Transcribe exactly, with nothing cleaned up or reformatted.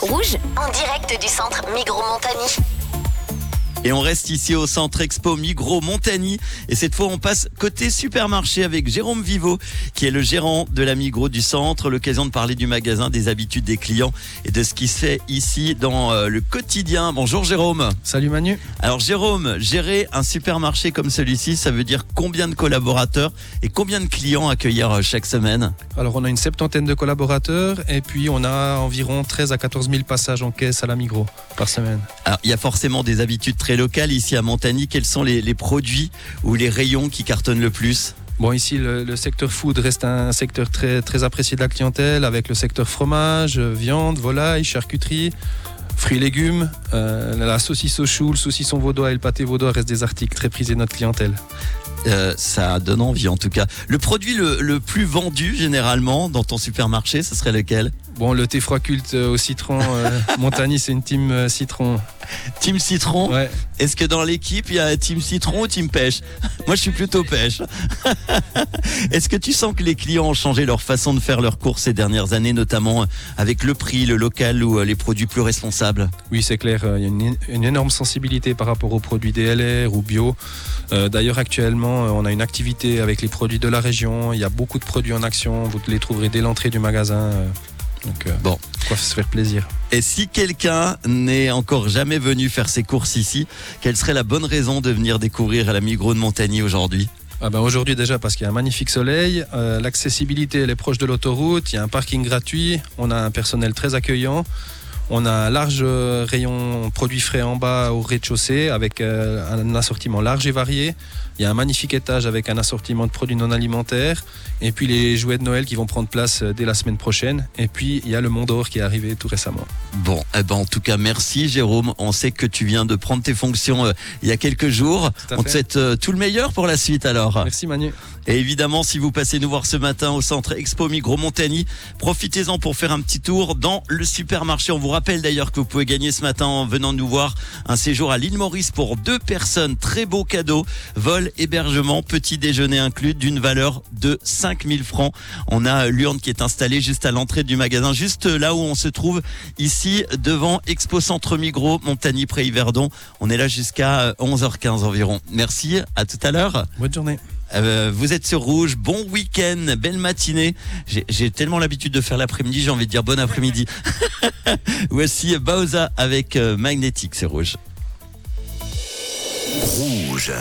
Rouge, en direct du centre Migros Montagny. Et on reste ici au centre Expo Migros Montagny. Et cette fois, on passe côté supermarché avec Jérôme Viveau, qui est le gérant de la Migros du centre. L'occasion de parler du magasin, des habitudes des clients et de ce qui se fait ici dans euh, le quotidien. Bonjour Jérôme. Salut Manu. Alors Jérôme, gérer un supermarché comme celui-ci, ça veut dire combien de collaborateurs et combien de clients accueillir chaque semaine? Alors on a une septantaine de collaborateurs et puis on a environ treize à quatorze mille passages en caisse à la Migros par semaine. Alors il y a forcément des habitudes très locales ici à Montagny. Quels sont les, les produits ou les rayons qui cartonnent le plus? Bon, ici, le, le secteur food reste un secteur très, très apprécié de la clientèle, avec le secteur fromage, viande, volaille, charcuterie, fruits et légumes. Euh, la saucisse au chou, le saucisson vaudois et le pâté vaudois restent des articles très prisés de notre clientèle. Euh, ça donne envie en tout cas. Le produit le, le plus vendu généralement dans ton supermarché, ce serait lequel? Bon, le thé froid culte au citron, euh, Montagny, c'est une team euh, citron. Team citron? Ouais. Est-ce que dans l'équipe, il y a team citron ou team pêche? Moi, je suis plutôt pêche. Est-ce que tu sens que les clients ont changé leur façon de faire leurs courses ces dernières années, notamment avec le prix, le local ou les produits plus responsables? Oui, c'est clair. Il y a une, une énorme sensibilité par rapport aux produits D L R ou bio. Euh, d'ailleurs, actuellement, on a une activité avec les produits de la région. Il y a beaucoup de produits en action. Vous les trouverez dès l'entrée du magasin. Donc, euh, bon, quoi se faire plaisir. Et si quelqu'un n'est encore jamais venu faire ses courses ici, quelle serait la bonne raison de venir découvrir la Migros de Montagny aujourd'hui? Ah ben aujourd'hui déjà parce qu'il y a un magnifique soleil, euh, l'accessibilité elle est proche de l'autoroute, il y a un parking gratuit, on a un personnel très accueillant. On a un large rayon produits frais en bas au rez-de-chaussée avec un assortiment large et varié. Il y a un magnifique étage avec un assortiment de produits non alimentaires. Et puis les jouets de Noël qui vont prendre place dès la semaine prochaine. Et puis il y a le Mont d'Or qui est arrivé tout récemment. Bon, eh ben en tout cas merci Jérôme. On sait que tu viens de prendre tes fonctions euh, il y a quelques jours. On te souhaite euh, tout le meilleur pour la suite alors. Merci Manu. Et évidemment, si vous passez nous voir ce matin au centre Expo Migros Montagny, profitez-en pour faire un petit tour dans le supermarché. On vous rappelle d'ailleurs que vous pouvez gagner ce matin en venant nous voir un séjour à l'île Maurice pour deux personnes. Très beau cadeau, vol, hébergement, petit déjeuner inclus d'une valeur de cinq mille francs. On a l'urne qui est installée juste à l'entrée du magasin, juste là où on se trouve ici devant Expo Centre Migros Montagny près Yverdon. On est là jusqu'à onze heures quinze environ. Merci, à tout à l'heure. Bonne journée. Euh, vous êtes sur Rouge, bon week-end, belle matinée. J'ai, j'ai tellement l'habitude de faire l'après-midi, j'ai envie de dire bon après-midi. Voici Bauza avec euh, Magnétique, c'est Rouge.